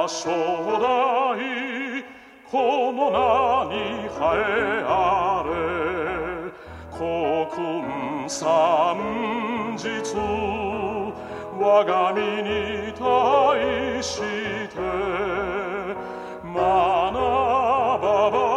初代この名に生えあれ国君三日我が身に対して学ばば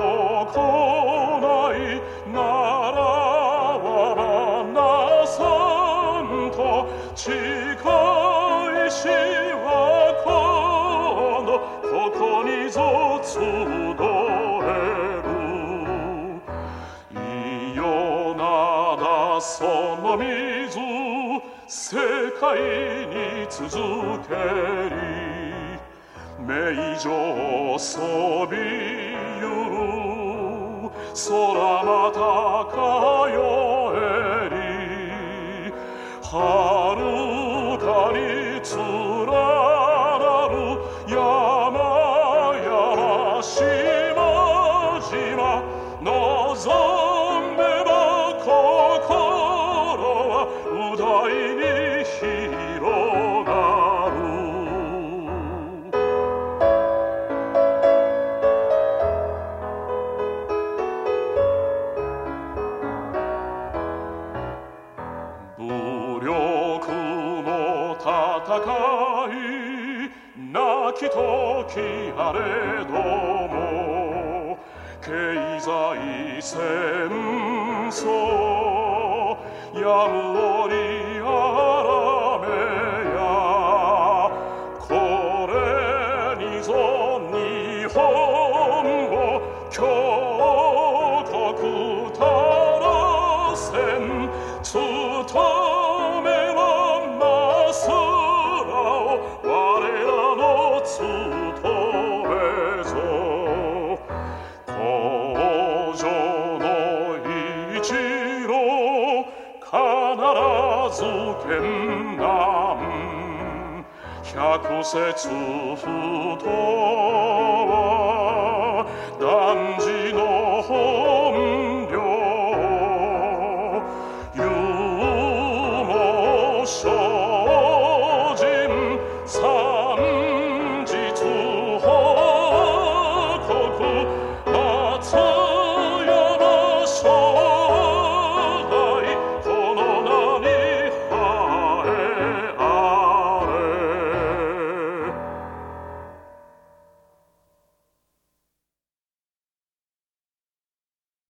行いならわばなさんと誓いしはこのここにぞ集えるいよなだその水世界に続けり名城そびゆる空またかよえり遥かに連なる山々島々望めば心はう大に広がる武力の戦いなき時あれども経済戦争やむをりあらめやこれにぞ日本を強国たらせん務めはますらを我らの務めぞ工場の一路必ず艱難百節不当